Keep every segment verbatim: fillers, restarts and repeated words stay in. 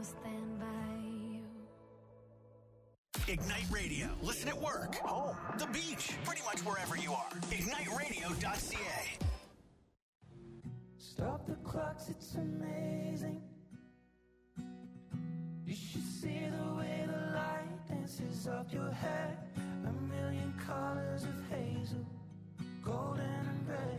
stand by you. Ignite Radio. Listen at work, home, the beach, pretty much wherever you are. ignite radio dot c a. Stop the clocks, it's amazing. You should see the way the light dances up your hair. A million colors of hazel, golden and red.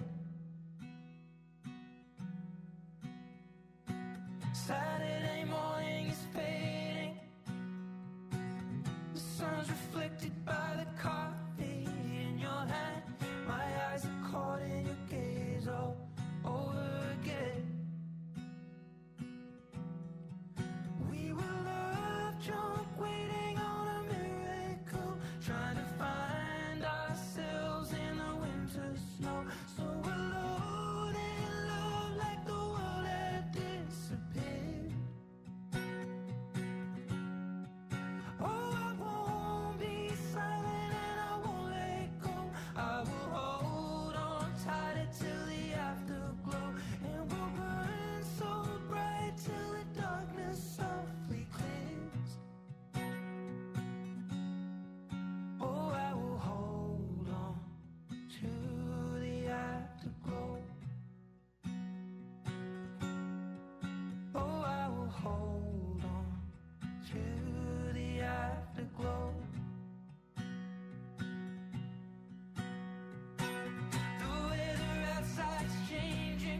Saturday morning is fading. The sun's reflected by the coffee in your hand. My eyes are caught in your gaze all over again. We were love drunk, waiting on a miracle, trying to find ourselves in the winter snow. So alone in love, like the world had disappeared. Oh, I won't be silent and I won't let go. I will hold on tighter till the afterglow, and we'll burn so bright till the darkness softly clears. Oh, I will hold on to the afterglow. Oh, I will hold on to the afterglow. The weather outside's changing.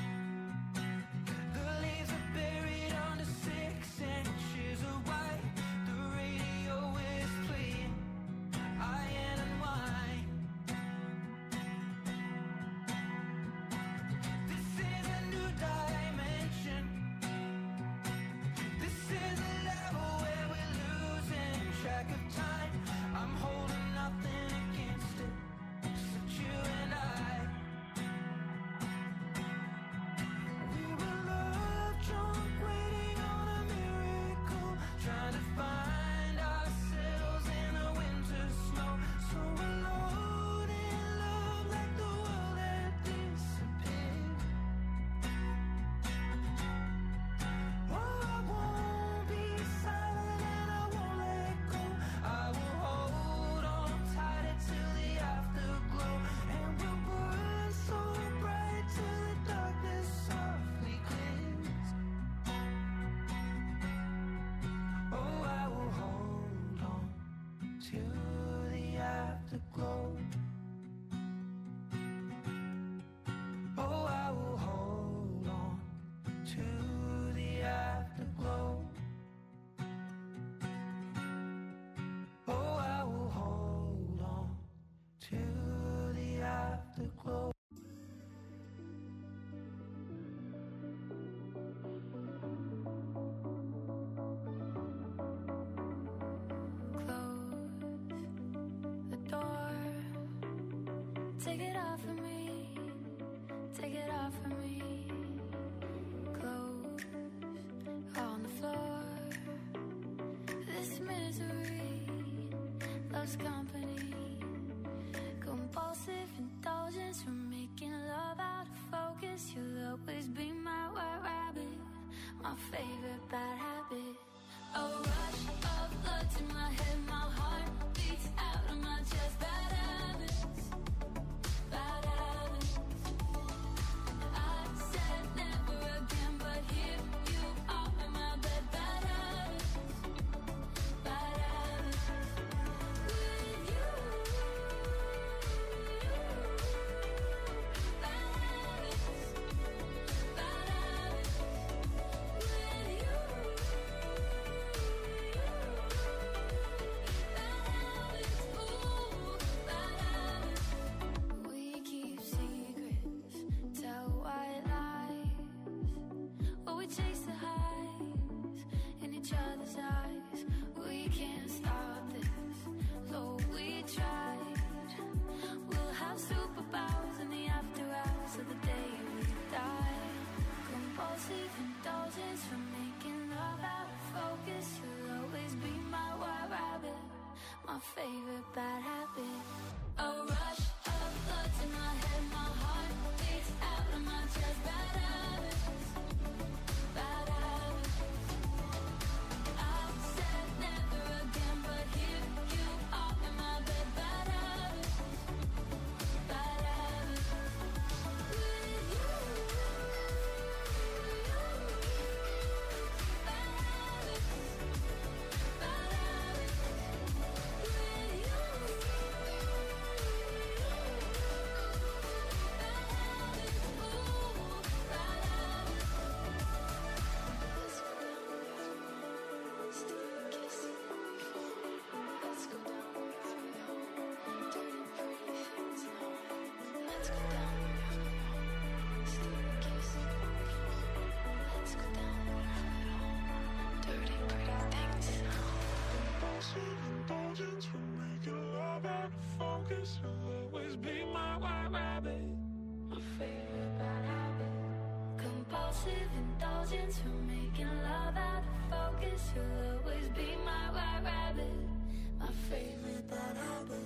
The leaves are buried under six inches of white. The radio is playing Iron and Wine. This is a new dimension. This is a level where we're losing track of time. I'm holding nothing against it, except you and I. We were love drunk, waiting on a miracle, trying to find ourselves in the winter snow. So alone in love, like the world had disappeared. Oh, I won't be silent and I won't let go. I will hold on tighter till the afterglow, and we'll burn so bright till the darkness softly clears. Oh, I will hold on to the afterglow. Oh, I will hold on to the afterglow. Oh, I will hold on to the afterglow. Close the door. Take it off of me. Take it off of me. Close on the floor. This misery loves company. Compulsive indulgence from making love out of focus. You'll always be my white rabbit, my favorite bad habit. A rush of blood to my head, my heart beats out of my chest. Bad habits, bad habits. I said never again, but here you are in my bed. Bad habits, bad habits. With you, bad habits, bad habits. With you, my favorite bad habit. A rush of blood to my head, my heart beats out of my chest. Bad habits, bad habits. focus. You'll always be my white rabbit. My favorite bad habit. Compulsive indulgence from making love out of focus. You'll always be my white rabbit. My favorite bad habit.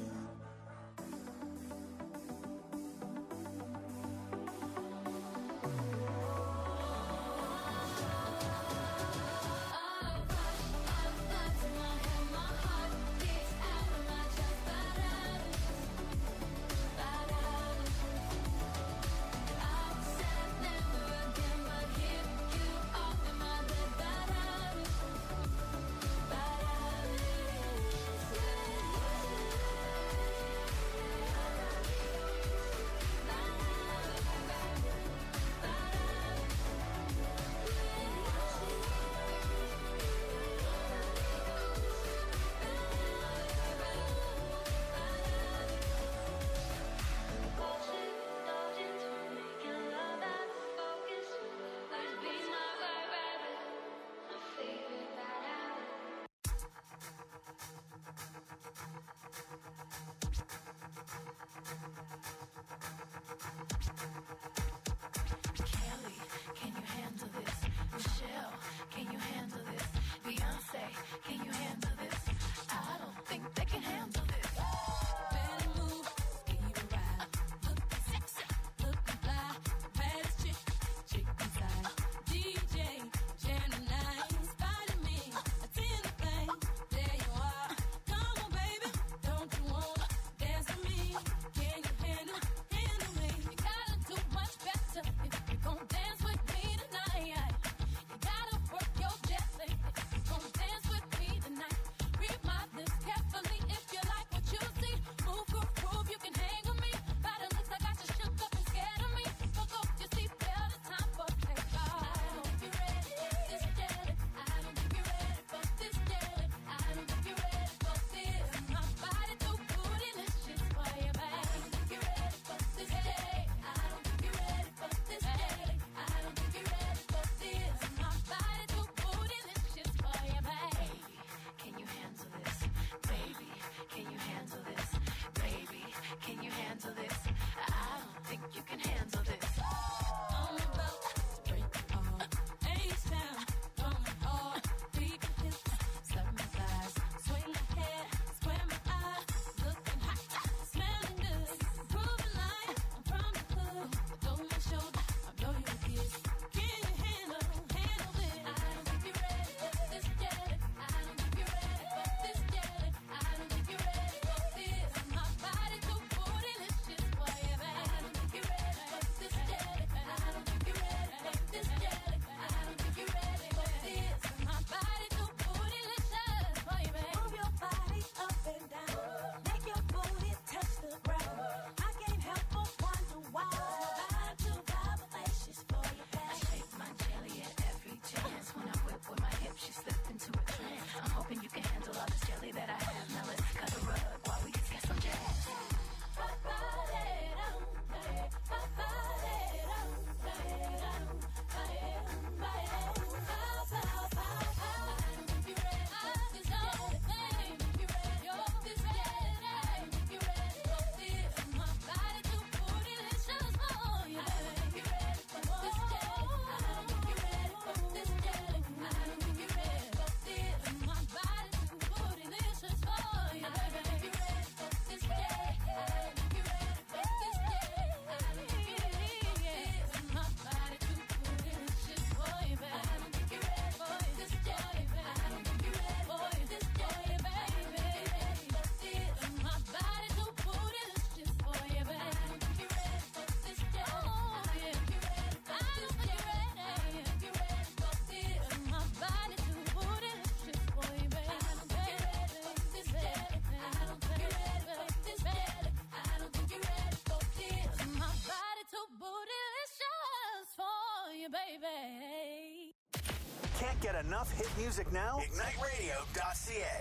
Can't get enough hit music now? Ignite Radio dot C A.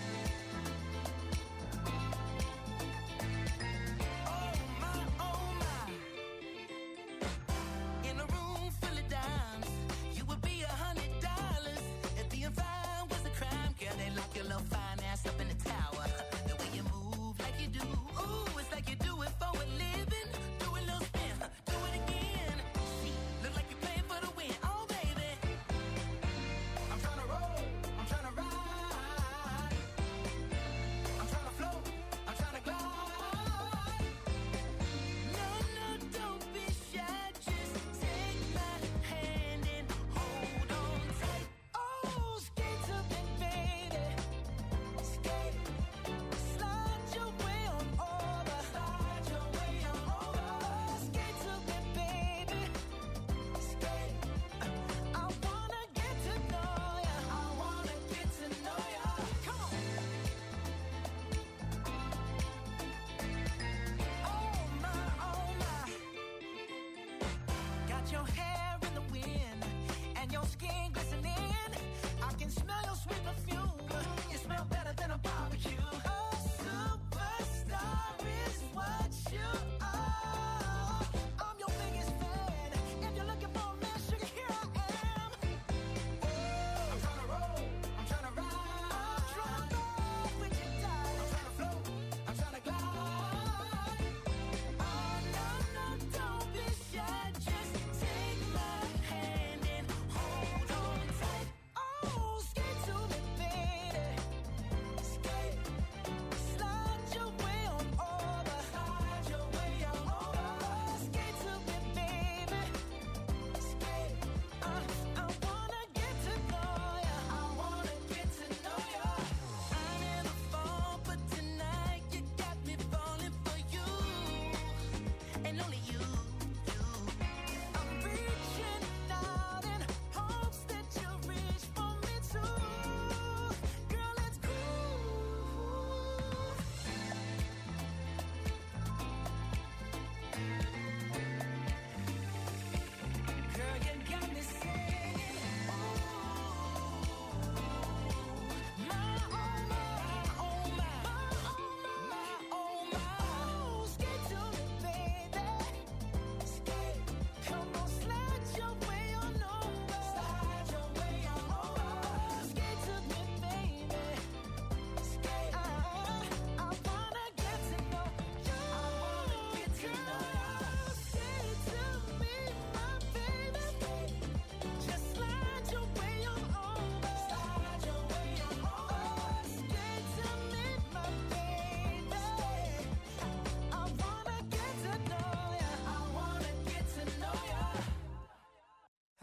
Oh my, oh my.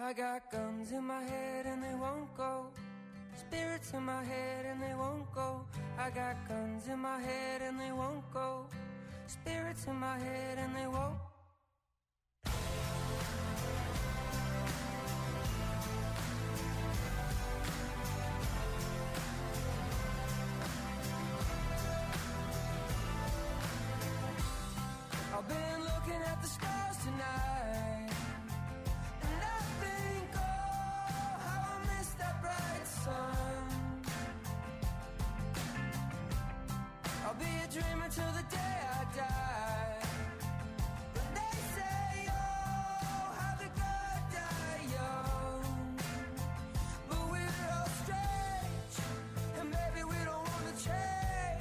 I got guns in my head and they won't go. Spirits in my head and they won't go. I got guns in my head and they won't go. Spirits in my head and they won't. I've been looking at the stars tonight, and I think, oh, how I miss that bright sun. I'll be a dreamer till the day I die. But they say, oh, how the good die young. But we're all strange, and maybe we don't want to change.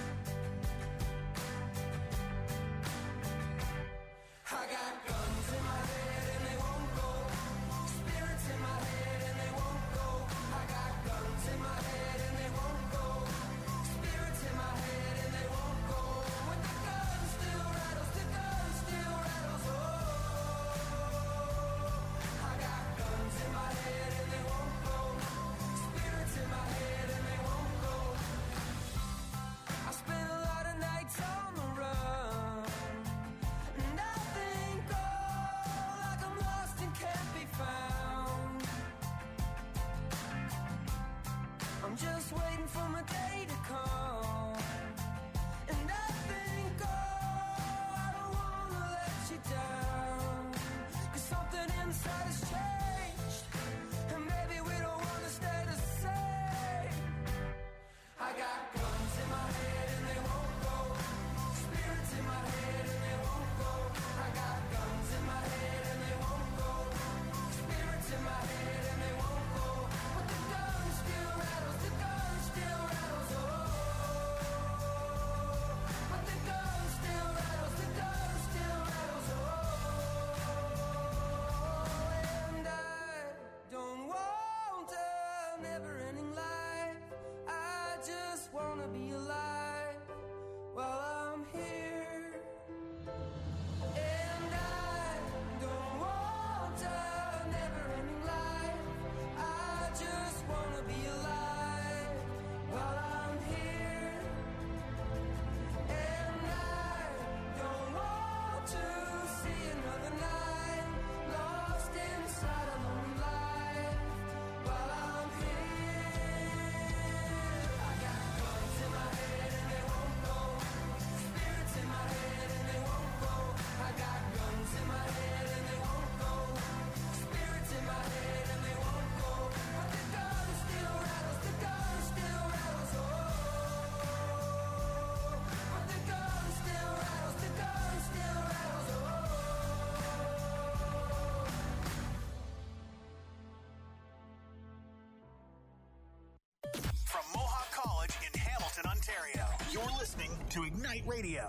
I got guns in my head and they won't go. Spirits in my head and they won't go. I got guns in my head and they won't go. Spirits in my head and they won't go. When the gun still rattles, the gun still rattles. Oh, I got guns in my head and they won't go. Spirits in my head and they won't go. I spent a lot of nights on the run, and I think, oh, like I'm lost and can't be found. I'm just waiting for my day to come. And I think, oh, I don't wanna let you down. 'Cause something inside has changed, and maybe we don't wanna stay the same. I got guns in my head and they won't go. Spirits in my head and they won't go. I got guns in my head and they won't go. Spirits in my head and they won't go. But the gun still rattles, the gun still rattles. Oh, but the gun still rattles, the gun still rattles. Oh, and I don't want a never-ending life. I just wanna be alive while I'm here. And I don't want a never-ending life. I just wanna be alive while I'm here. And I don't want to see another night lost inside a lonely life while I'm here. I got guns in my head and they won't go. Spirits in my head and they won't go. I got guns in my head and they won't go. Spirits in my head and they won't go. But the gun still rattles, the gun still rattles. Oh, but the gun still rattles, the gun still rattles. Oh. From Mohawk College in Hamilton, Ontario, you're listening to Ignite Radio.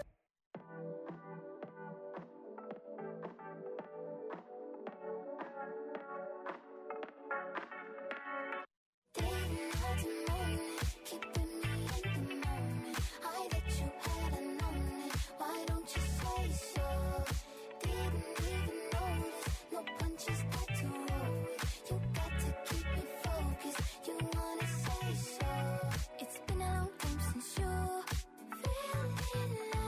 Didn't have to moan it, keeping me in the moment. I bet you hadn't known it. Why don't you say so? Didn't even notice. No punches got to roll with. You got to keep me focused. You wanna say so? It's been a long time since you feeling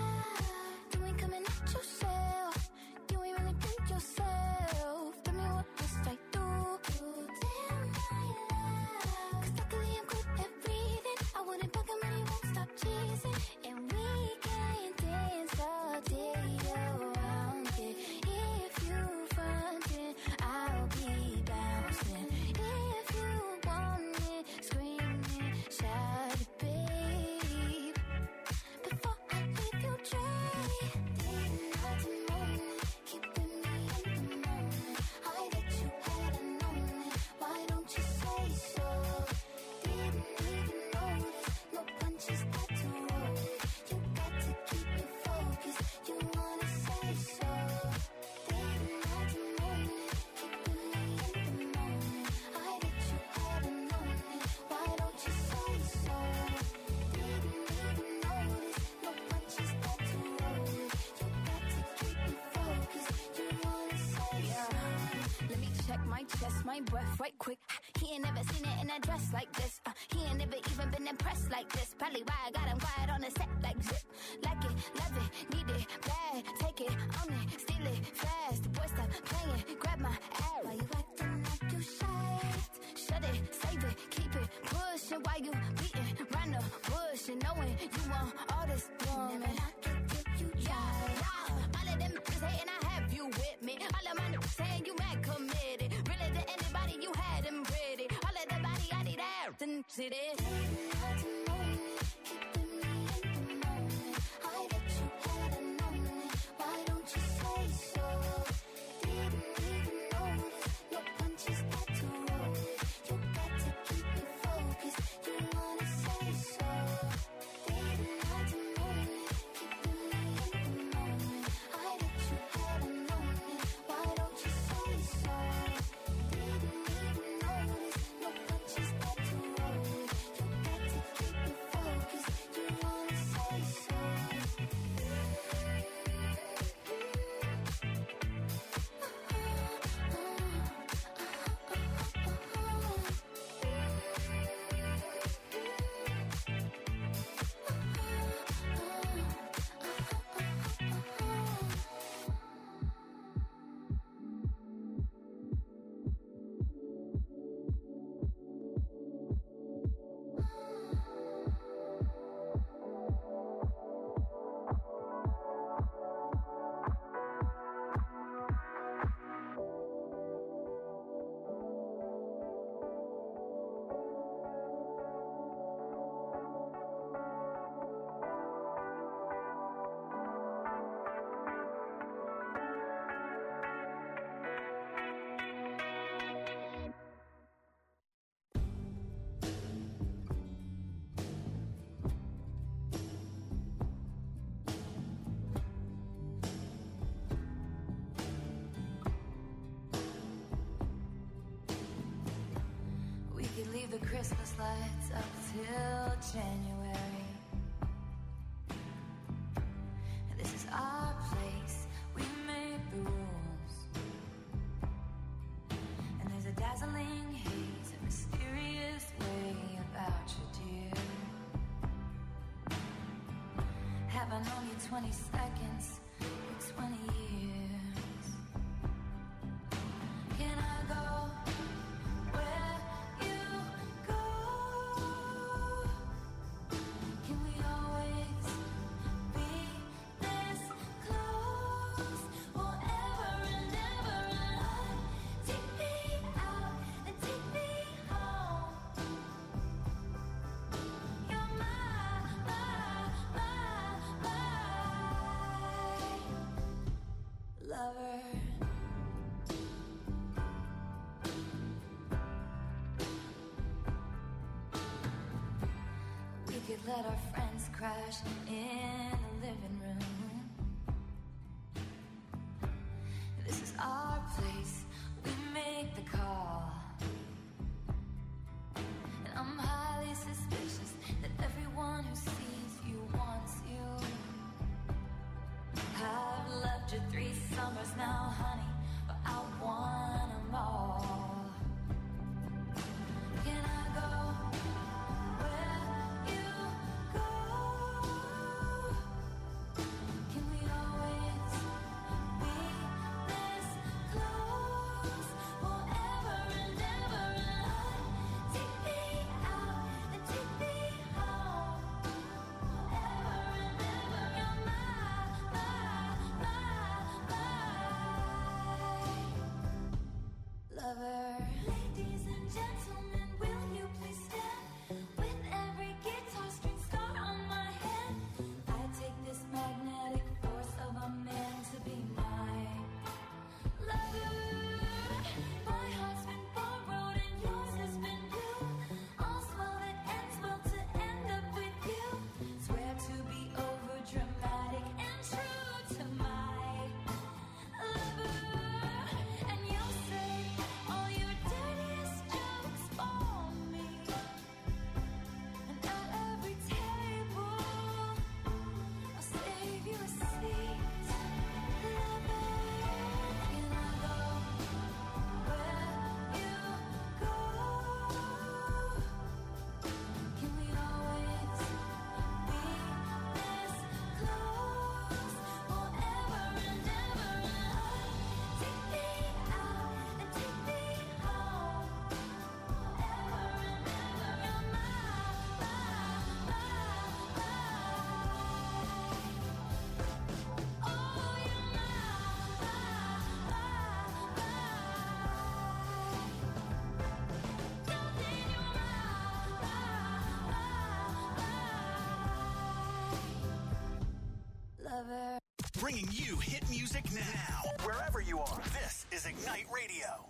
my chest, my breath right quick. He ain't never seen it in a dress like this. Uh, he ain't never even been impressed like this. Probably why I got him quiet on the set like zip. Like it, love it, need it, bad. Take it, own it, steal it, fast. The boy stop playing, grab my ass. Why you acting like you shy? Shut it, save it, keep it pushing. While you beating round the bush and knowing you want all this woman. Never knock it till you try. Yeah, all of them is hating, I have you with me. All of my niggas saying you mad committed. Really to anybody you had them ready. All of the body I need out and sit it. Leave the Christmas lights up till January. This is our place, we make the rules. And there's a dazzling haze, a mysterious way about you, dear. Have I known you twenty seconds or twenty years? Can I go where you go? Can we always be this close? Forever and ever and on. Take me out and take me home. You're my, my, my, my lover. We could let our friends crash in the living room. This is our place, we make the call. And I'm highly suspicious that everyone who sees you wants you. I've loved you three summers now, honey, but I want them all. Can I go where you go? bringing you hit music now. Wherever you are, this is Ignite Radio.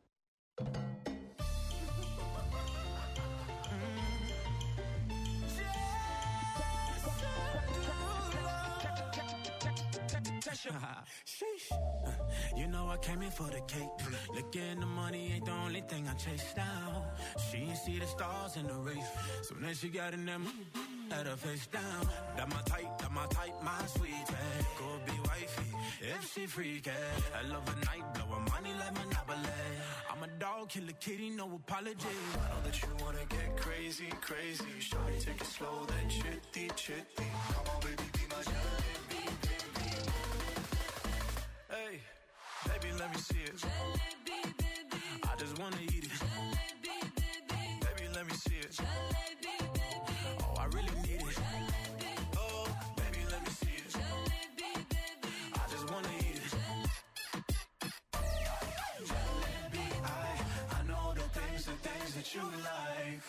Sheesh. You know I came in for the cake. Looking the money ain't the only thing I chase down. She ain't see the stars in the race, so then she got in them, had her face down. That my type, that my type, my sweet thing. Go be wifey if she freaky. I love a night, blow her money like Monopoly. I'm a dog, kill a kitty, no apology. I know that you wanna get crazy, crazy. Shawty, take it slow, then chitty, chitty. Come on, baby, be my jalebi, baby. Hey, baby, let me see it. Jalebi, baby. I just wanna eat it. Jalebi, baby. Baby, let me see it. Jalebi, baby. Oh, I really need it. Jalebi. Oh, baby, let me see it. Jalebi, baby. I just wanna eat it. Jalebi, I, I know the things, the things that you like.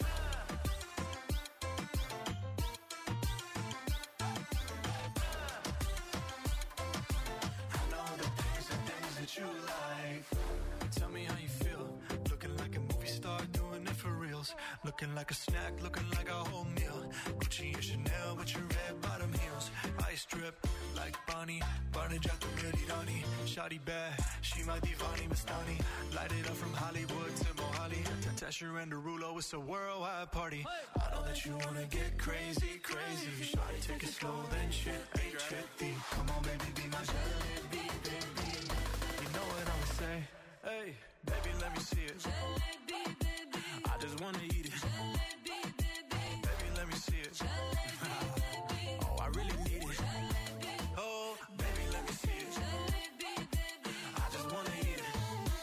I know the things, the things that you like. Tell me how you feel. Looking like a movie star, doing it for reals. Looking like a snack, looking like a whole meal. Gucci and Chanel with your red bottom heels. Ice drip like Bonnie, Barney Jato Mirirani. Shawty bad, she my divani Mastani. Light it up from Hollywood to Mohali. Tesher and Derulo, it's a worldwide party. I know that you wanna get crazy, crazy. Shawty, take it slow, then chitty, chitty. Come on, baby, be my jalebi, baby. You know what I'ma say? Hey, baby, let me see it. Jalebi, baby. I just wanna eat it. Jalebi, baby. Baby, let me see it. Jalebi, baby. Oh, I really need it. Oh, baby, let me see it. Jalebi, baby. I just wanna eat it.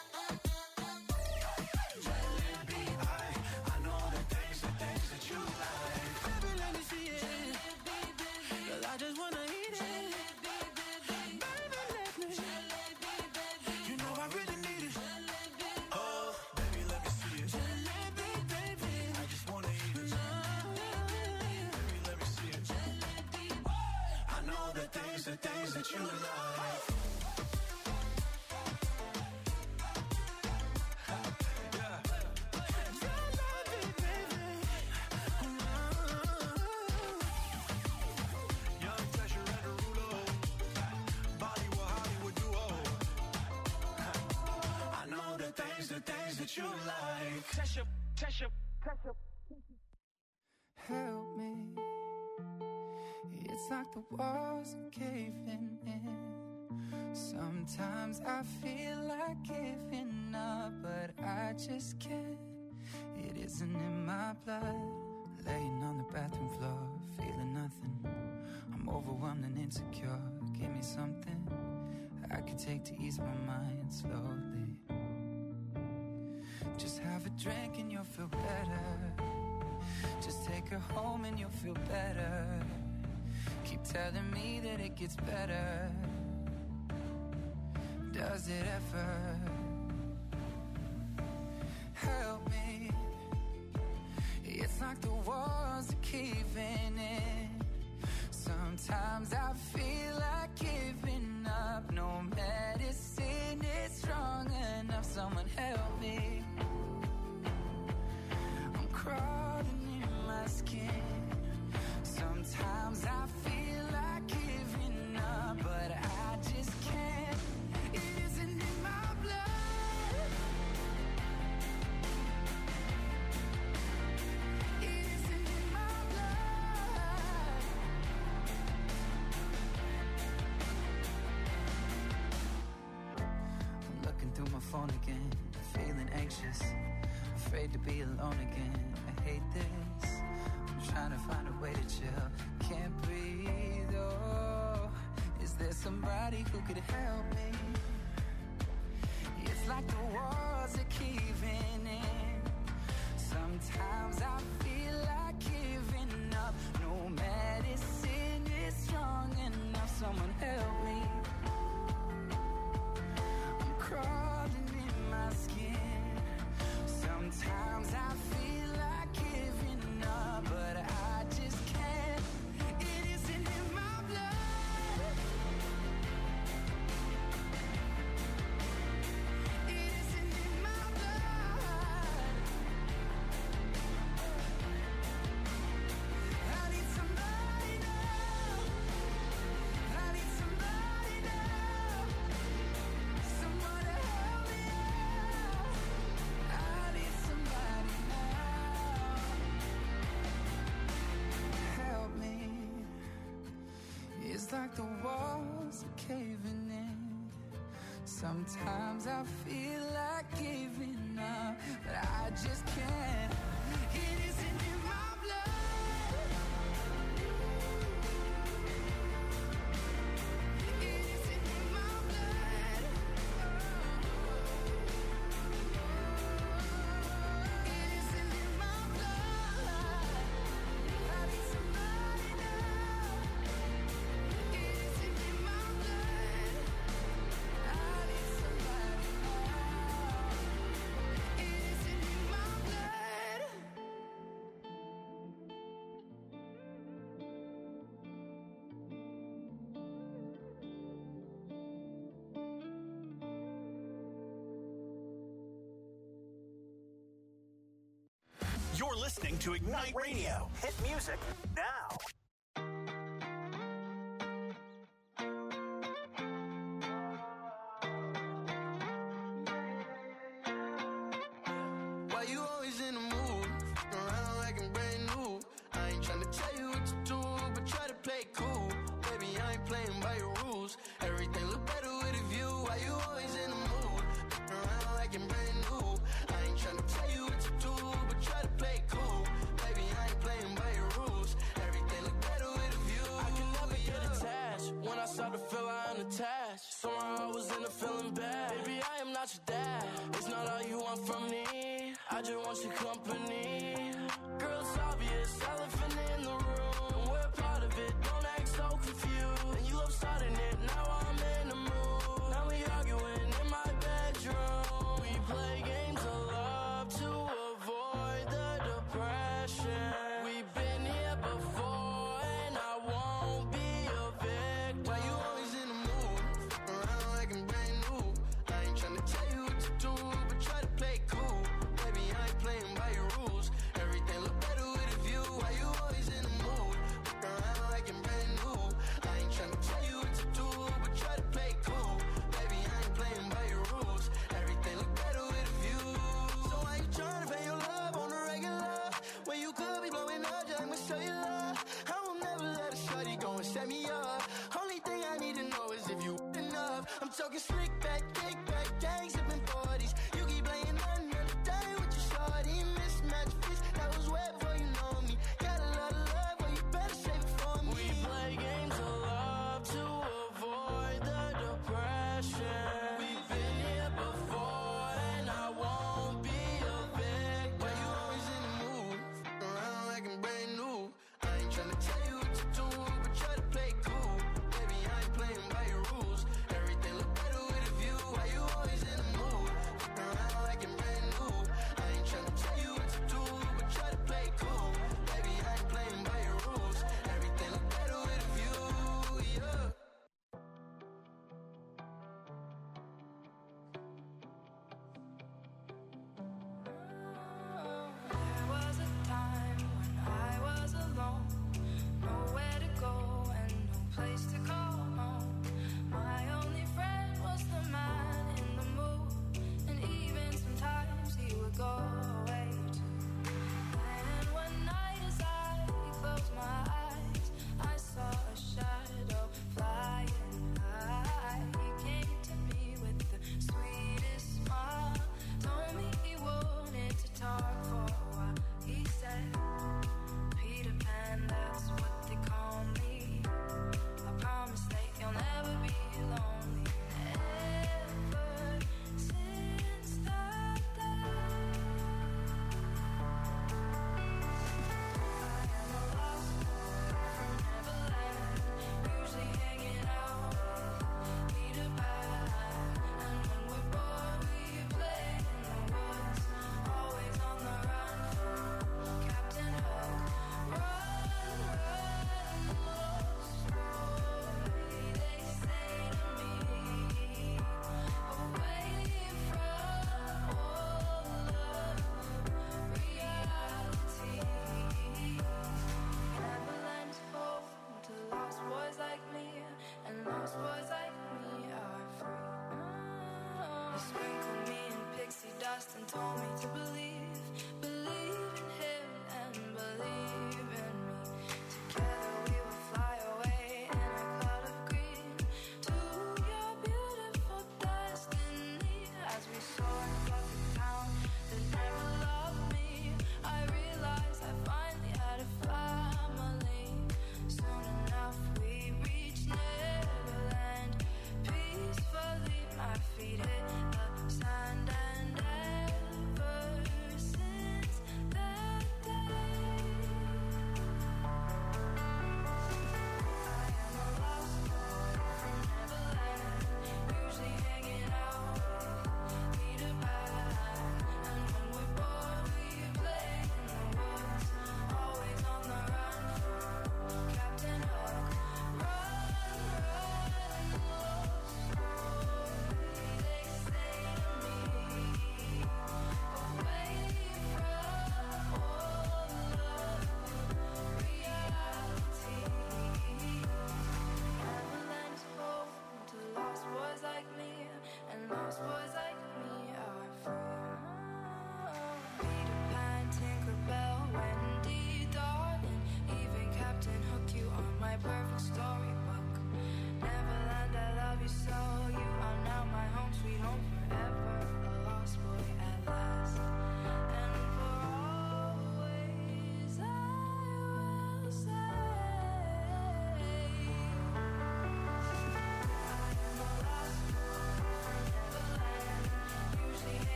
Jalebi, I, I know the things, the things that you like. Baby, let me see it. Jalebi, baby. Cause I just wanna eat it. Jalebi, baby. Baby, let me. Jalebi, baby. You know I really need it. Jalebi, Oh, baby, let me see it. Jalebi, baby. I just wanna eat it. Baby, let me see it. jalebi. I know the things, the things that you like. Yeah. Young Tesher and Derulo. Bollywood, Hollywood duo. I know the things, the things that you like. Tesha, Tesha, Tesha. Help me. It's like the walls are caving in. Sometimes I feel like giving up, but I just can't. It isn't in my blood. Laying on the bathroom floor, feeling nothing. I'm overwhelmed and insecure. Give me something I could take to ease my mind slowly. Just have a drink and you'll feel better. Just take her home and you'll feel better. Keep telling me that it gets better. Does it ever? Help me. It's like the walls are caving in. Sometimes I feel like giving up. No medicine is strong enough. Someone help me. I'm crawling in my skin. Sometimes I feel like giving up, but I just can't. It isn't in my blood. It isn't in my blood. I'm looking through my phone again, feeling anxious, afraid to be alone again. I hate this. I'm trying to find a way to chill. Can't breathe, oh. Is there somebody who could help me? It's like the walls are caving in. Sometimes I feel like giving up. No medicine is strong enough. Someone help me. I'm crawling in my skin. Sometimes I feel like giving up, but I just can't. It isn't in my blood. like the walls are caving in. Sometimes I feel like giving up, but I just can't. It isn't in my blood. It isn't in my blood. It isn't in my blood. I need somebody now. It isn't in my blood. I need somebody now. It isn't in my blood. You're listening to Ignite Radio. Hit music now. Why you always in the mood? Fucking around like I'm brand new. I ain't tryna tell you what to do, but try to play it cool. Baby, I ain't playing by your rules. Everything look better with a view. Why you always in the mood? Fucking around like I'm brand new. I ain't tryna tell you what to do, but try to play it cool. Baby, I ain't playing by your rules. Everything look better with a view. I can never get attached. When I start to feel I am attached, somehow I was in a feeling bad. Baby, I am not your dad. It's not all you want from me. I just want your company. Girl, it's obvious, elephant in the room. We're part of it, don't act so confused. And you love starting it, now I'm in the mood. Now we arguing in my bedroom. We play games of love to avoid the depression. We've been here before, and I won't be a victim. Why you always in the mood? Fucking around like I'm brand new. I ain't tryna tell you what to do, but try to play it cool. Baby, I ain't playing by your rules. Everything look better with a view. Why you always in the mood? Fucking around like I'm brand new. I ain't tryna tell you what to do, but try to play it cool. Baby, I ain't playing by your rules. Everything look better with a view. So why you tryna pay your love on the regular? When you could be blowing up, just I'ma show you love. I will never let a shorty go and set me up. Only thing I need to know is if you enough. I'm talking slick back, kick back, gang sipping forties. You keep playing another day with your shorty. Mismatch fish, that was way before you know me. Got a lot of love, but you better save it for me. We play games of love to avoid the depression. We've been here before, and I won't be a victim. Why you always in the mood? Fucking around like I'm brand new. I ain't tryna tell you what to do, but try to play it cool. Baby, I ain't playing by your rules. Everything look better with a view. Why you always in the mood?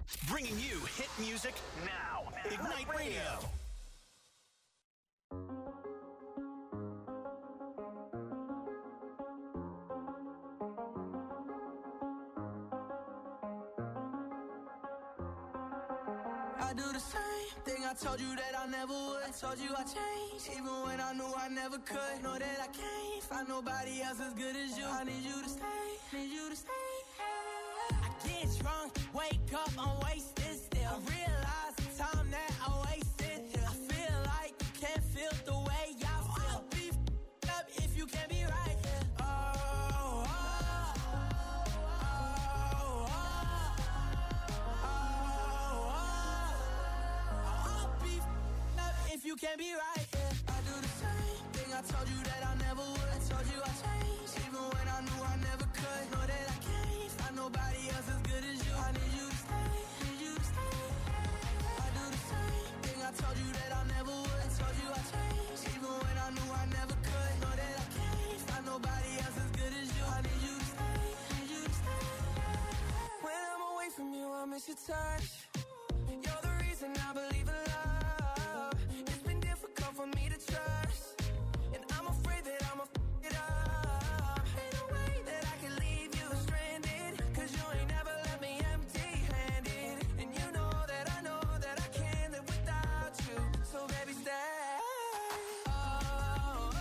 Bringing you hit music now. Ignite Radio. I do the same thing I told you that I never would. I told you I changed, even when I knew I never could. Know that I can't find nobody else as good as you. I need you to stay, need you to stay. I get drunk, wake up, I'm wasted still. I realize the time that I wasted here. I feel like you can't feel the way I feel. I'll be f***ed up if you can't be right here. Oh, oh, oh, oh, oh, oh. I'll be f***ed up if you can't be right here. I do the same thing I told you that I never would. I told you I changed, even when I knew I never could. Know that I can't find nobody else as good as you. I need you to stay, need you to stay. I do the same thing I told you that I never would. I told you I changed, even when I knew I never could. Know that I can't find nobody else as good as you. I need you to stay, need you to stay. When I'm away from you, I miss your touch. You're the reason I believe in love. It's been difficult for me to trust, and I'm afraid that I'ma f*** it up. Ain't no way that I can leave you stranded, cause you ain't never left me empty-handed. And you know that I know that I can't live without you. So baby, stay. Oh, oh,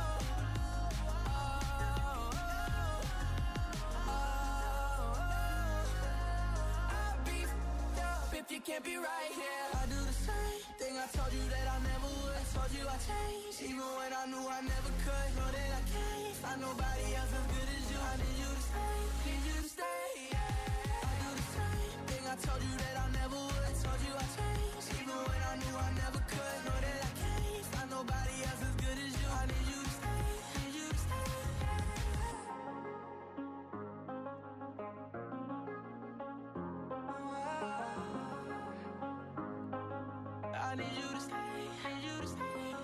oh, oh, oh. I'll be f***ed up if you can't be right here. I do the same thing I told you that I never would. I told you I changed, even when I knew I never could. Know that I can't find nobody else as good as you. I need you to stay, need you to stay. I do the same thing I told you that I never would. I told you I changed, even when I knew I never could. Know that I can't find nobody else as good as you. I need you to stay, need you to stay. I need you to stay, need you to stay.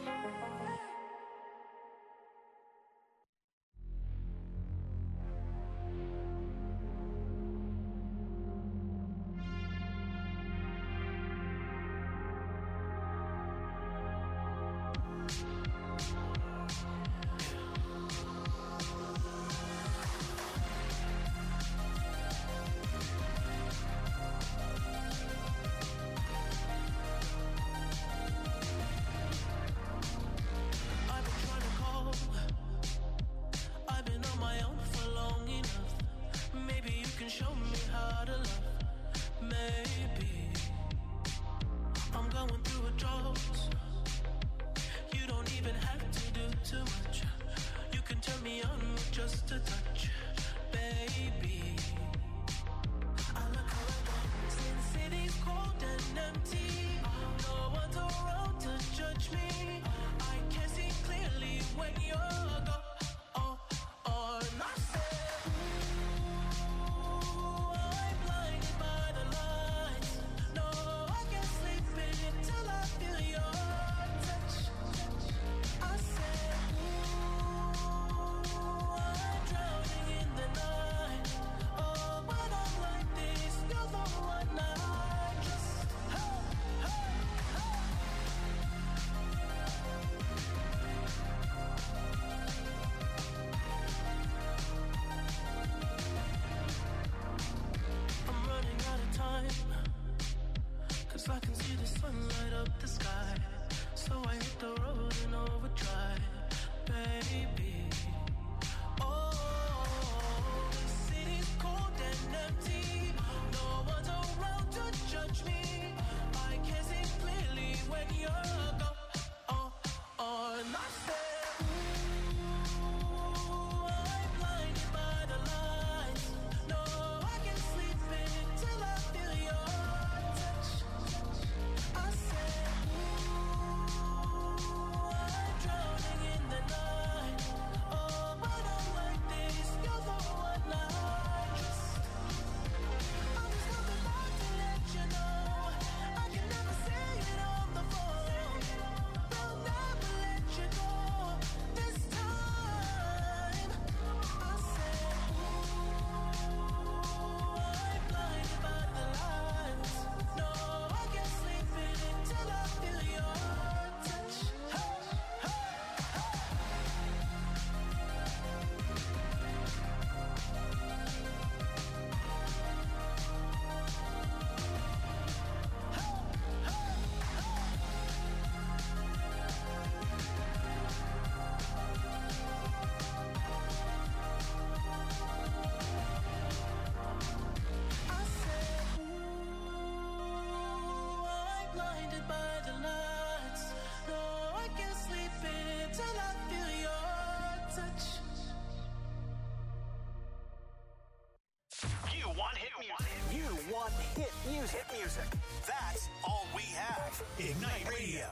I've been trying to call. I've been on my own for long enough. Maybe you can show me how to love. Maybe I'm going through a drought. You don't even have to do too much. You can turn me on with just a touch, baby. I look around, since city's cold and empty. No one's around to judge me. I can see clearly when you're gone. Oh, oh, and I said, ooh, I'm blinded by the lights. No, I can't sleep until I feel your touch. I said, ooh, Music. Hit music. That's all we have. Ignite Radio.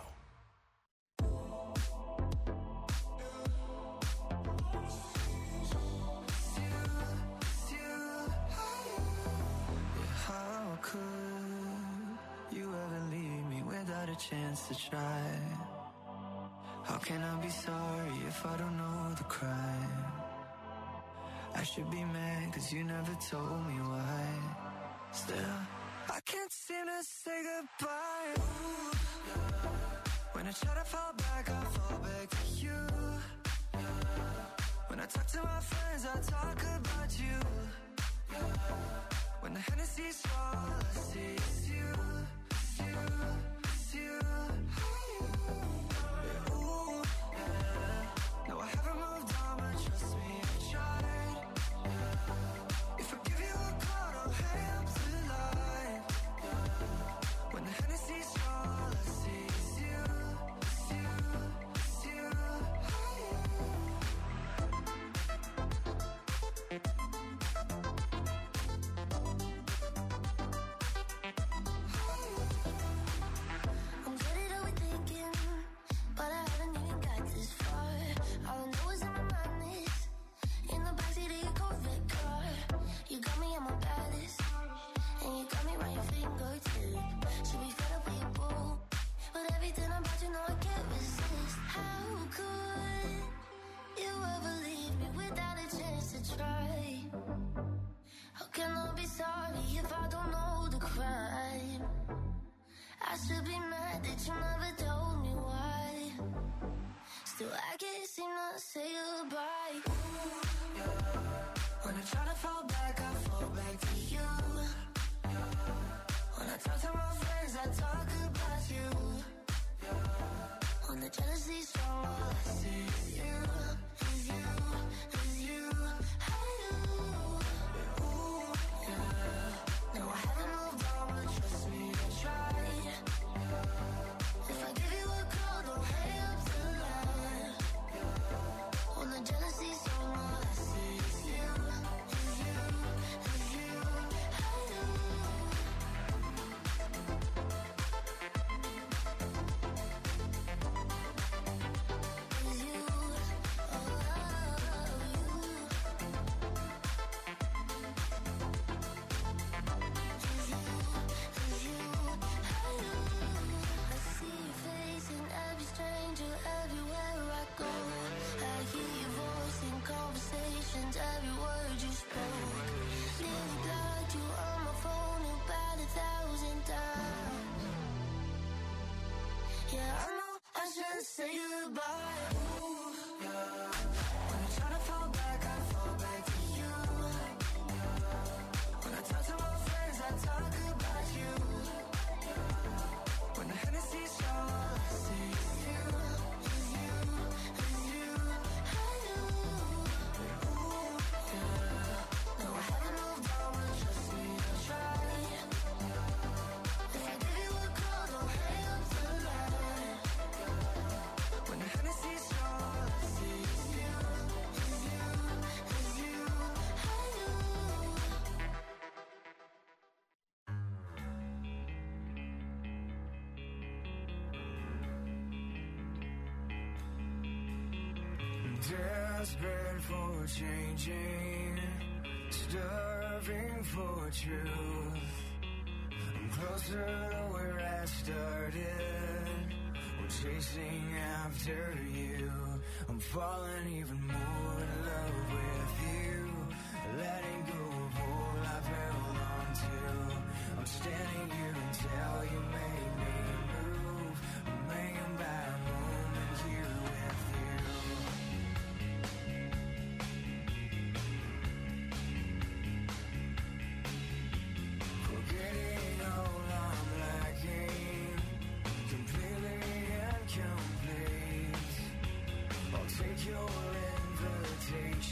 How could you ever leave me without a chance to try? How can I be sorry if I don't know the crime? I should be mad cause you never told me why. Still, I can't seem to say goodbye. Ooh, yeah. When I try to fall back, I fall back to you. Yeah. When I talk to my friends, I talk about you. Yeah. When the Hennessy's all I see is you, is you, is you. Yeah, ooh, yeah. No, I haven't moved on, but trust me, I've tried. Yeah. If I give you a call, don't hang up the line. Yeah. When the Hennessy's all I see is you, is you, is you. I'm good at overthinking, but I haven't even got this far. All I know is in my mind is in the backseat of your Corvette car. You got me at my baddest, and you got me right your fingertip. Should be fed up with your boo, but everything about you know I can't resist. How could you ever leave me without a chance to try? How can I be sorry if I don't know the crime? I should be mad that you never told me why. Still, I can't seem to say goodbye. Ooh, yeah. When I try to fall back, I fall back to you. Yeah. When I talk to my friends, I talk about you. Yeah. When the jealousy's strong, all I see is you, is you, is you. Hey, you. Yeah, ooh, yeah. No, I haven't moved on, but trust me, I tried. If I give you a call, don't hang up the line. When the jealousy's strong, all I see is you, is you, is you. Hey, you. Is you, oh, you. Is you, is you. Hey, you. I see your face in every stranger everywhere I go. I hear your voice in conversations, every word you spoke. Nearly blocked you on my phone about a thousand times. Yeah, I know I should say goodbye. Ooh, yeah. When I try to fall back, I fall back to you. Yeah. When I talk to my friends, I talk about you. When the Hennessy's all I see is you, is you, is you. Hey, you. Ooh, yeah. No, I haven't moved on, but trust me, I tried. If I give you a call, don't hang up the line. When the Hennessy's all I see is you, is you, is you. Hey, you. Desperate for changing, starving for truth. I'm closer to where I started. I'm chasing after you. I'm falling even more in love with you. Letting go of all I've held on to. I'm standing here until you make me move. I'm hanging by a moment here with you. Forgetting all I'm lacking, completely incomplete. I'll take your invitation.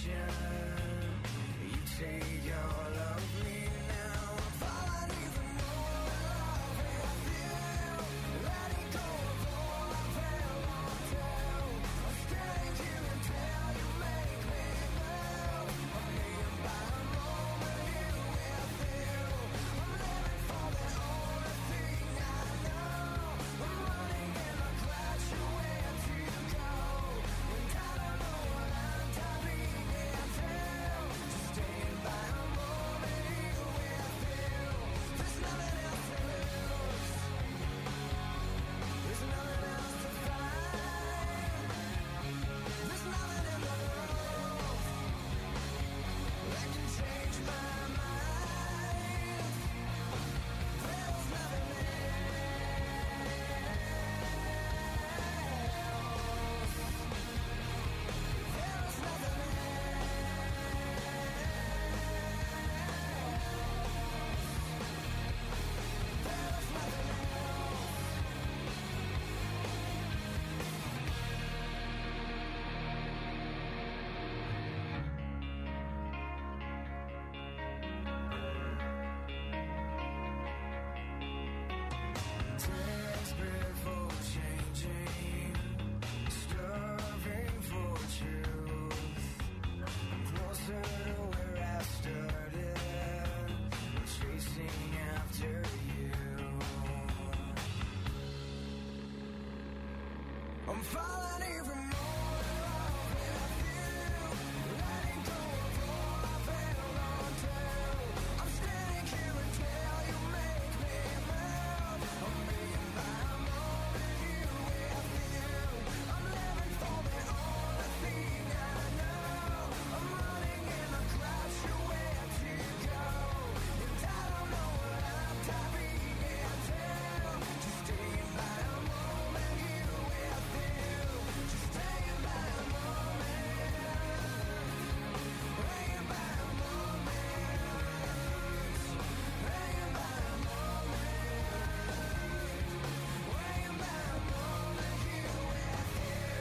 I'm falling even more in love with you. Letting go of all I've held on to. I'm standing here until you make me move. I'm being by a moment you with you. I'm living for the only thing I know. I'm running in the clouds, you're where to go. And I don't know what I'm diving into. Just staying by a moment you with you. Just staying by a moment. Hanging by a moment. Hanging by a moment. Hanging by a moment you with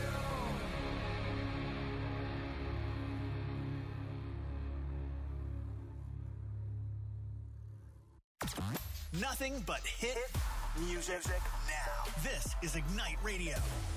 you. Nothing but hit music now. This is Ignite Radio.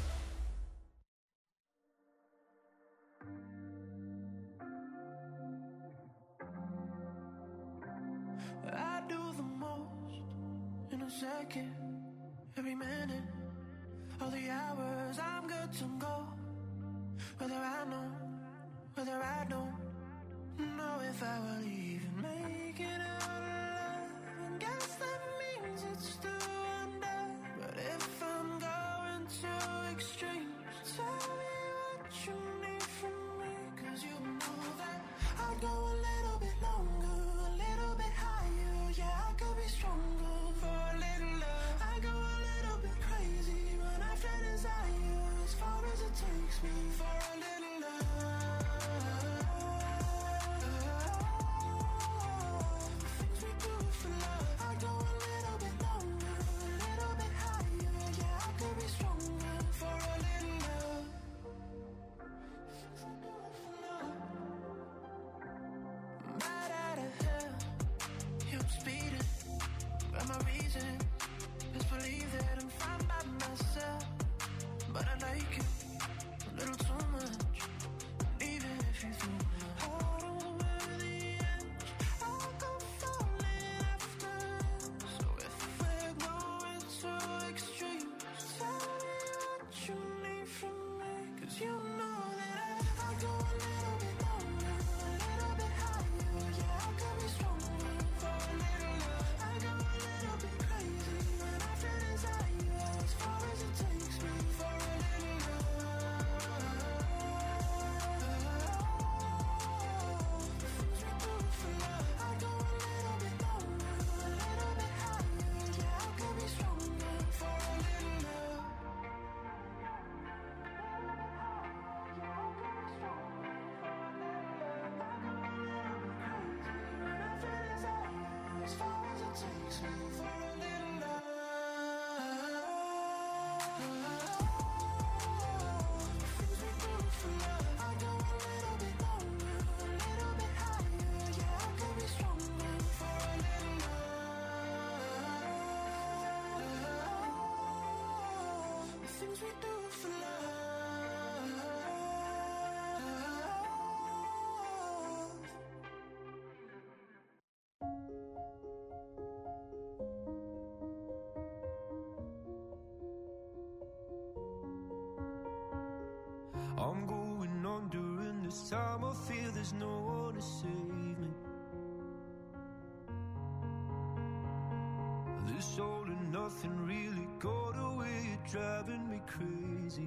I do the most in a second, every minute, all the hours I'm good to go. Whether I know, whether I don't know if I will even make it out alive. And guess that means it's still under. But if I'm going to extremes, tell me what you need from me. Cause you know that I'd go a little bit longer, a little bit higher. Yeah, I could be stronger for a little love. I go a little bit crazy when I feel desire. As far as it takes me for a little love. Things we do for love. I go a little bit longer, a little bit higher. Yeah, I could be stronger for a little love. Things we do for love. Right out of hell, yeah, I'm speeding. But my reason is believe that I'm fine by myself. But I like you a little too much. Even if you threw my heart over the edge, I'll go falling after. So if we're going to extremes, tell me what you need from me. Cause you know that I, I go a little bit longer, a little bit higher. Yeah, I could be stronger for a little love. I go a little bit crazy when I feel desire. As far as it takes me for a little love. Things we do for love. I go a little bit longer, a little bit higher. Yeah, I could be stronger for a little love. As far as it takes me for a little love. Things we do for love. I go a little bit longer, a little bit higher. Yeah, I could be stronger for a little love. The things we do for love. I'm going on during this time. I feel there's no one to save me. This all and nothing really got away, driving me crazy.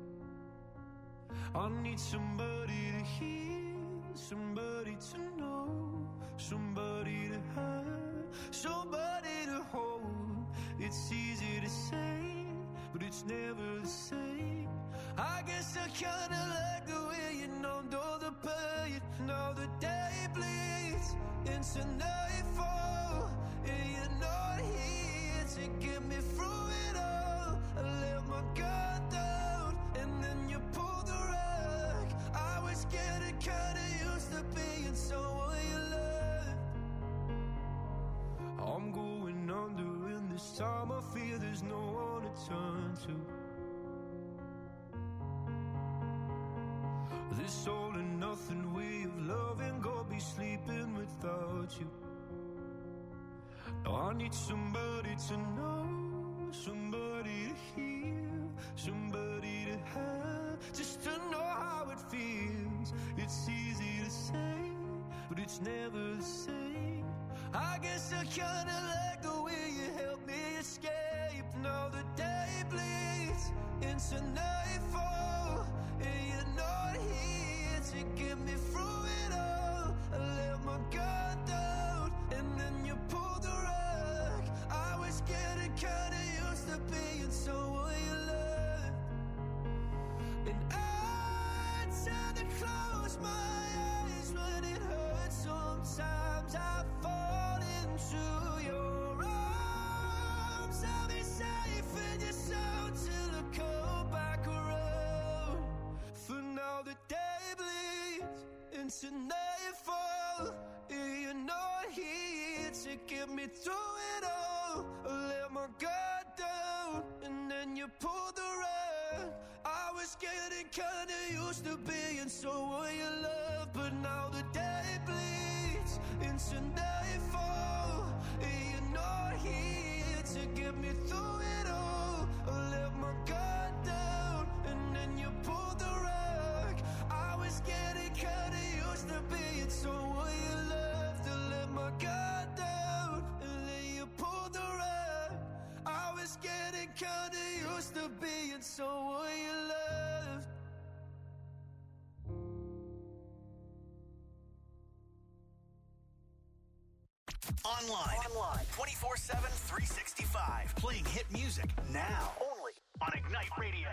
I need somebody to hear, somebody to know, somebody to have, somebody to hold. It's easy to say, but it's never the same. I guess I kinda like the way you numbed all the pain. Now the day bleeds into nightfall, and you're not here to get me through it all. I let my guard down, and then you pulled the rug. I was getting kinda used to being someone you loved. I'm going under, and this time I feel there's no one to turn to. This all and nothing way of loving, go be sleeping without you. Now I need somebody to know, somebody to hear, somebody to it's never the same. I guess I kinda like the way you help me escape. Now the day bleeds into nightfall, and you're not here to get me through it all. I let my guard down, and then you pulled the rug. I was getting kinda used to being someone you loved, and I tend to close my eyes when it hurts. Sometimes I fall into your arms. I'll be safe in your soul till I come back around. For now the day bleeds into nightfall, and you're not here to get me through it all. I let my guard down, and then you pulled the rug. I was getting kinda used to being someone you love, but now the day bleeds into nightfall, and you're not here to get me through it all. I let my guard down, and then you pulled the rug. I was getting kinda used to being someone you loved. I let my guard down, and then you pulled the rug. I was getting kinda used to being someone you loved. Online. Online. twenty-four seven, three sixty-five. Playing hit music now. Only on Ignite Radio.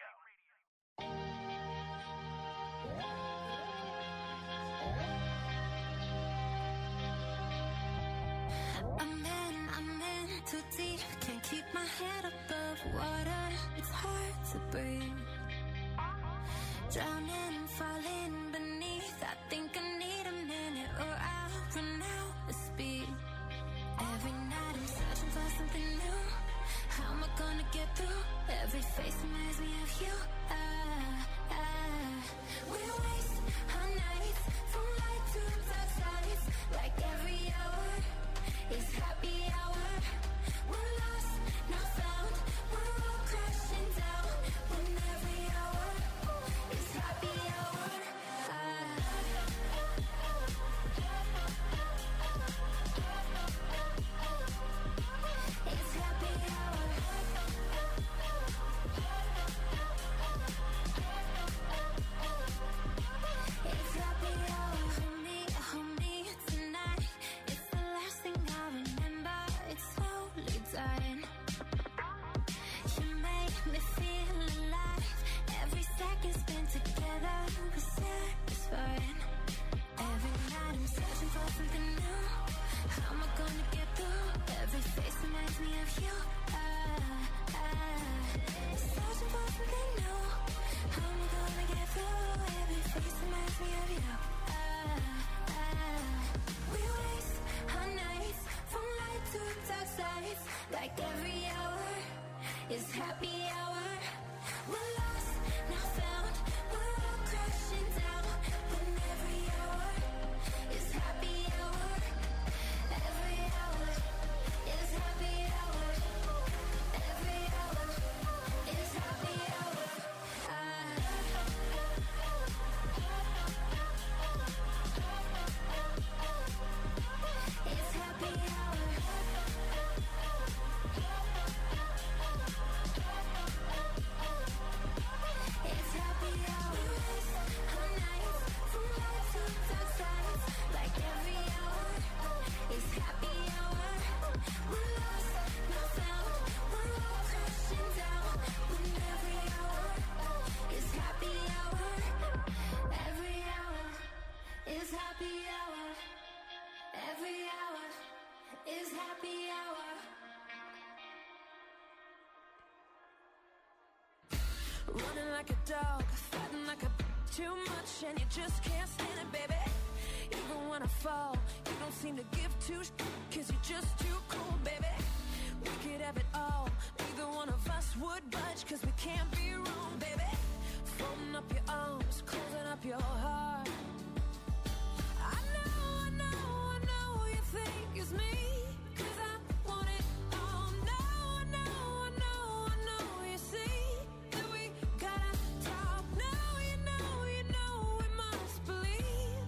I'm in, I'm in too deep. Can't keep my head above water. It's hard to breathe. Drowning, falling beneath. I think I need a minute or I'll run out of speed. Every night I'm searching for something new. How am I gonna get through? Every face reminds me of you. Ah, ah. We waste our nights from light to dark sides. Like every hour is happy hour. We're lost, not found. We're all crashing down. When every hour is happy hour. Ah. It's happy hour. It's happy hour. Hold me, hold me tonight. It's the last thing I remember. It's slowly dying. You make me feel alive. Every second spent together was satisfying. Every night I'm searching for something new. How am I gonna get through? Every face reminds me of you. Ah, ah. Searching for something new. How am I gonna get through? Every face reminds me of you. Ah, ah. We waste our nights from light to dark sides. Like every hour is happy hour. We're lost, not found. We're all crashing down. When every hour is happy hour. Every hour is happy hour. Every hour is happy hour. Ah. It's happy hour. It's happy hour. We waste our nights from light to dark sides. Like every hour is happy hour. We're lost, not found. We're all crashing down. When every hour is happy hour. Every hour is happy hour. Every hour is happy hour. Running like a dog, fighting like a too much, and you just can't stand it, baby. Even when I fall, you don't seem to give two sh- cause you're just too cool, baby. We could have it all, neither one of us would budge, cause we can't be wrong, baby. Folding up your arms, closing up your heart.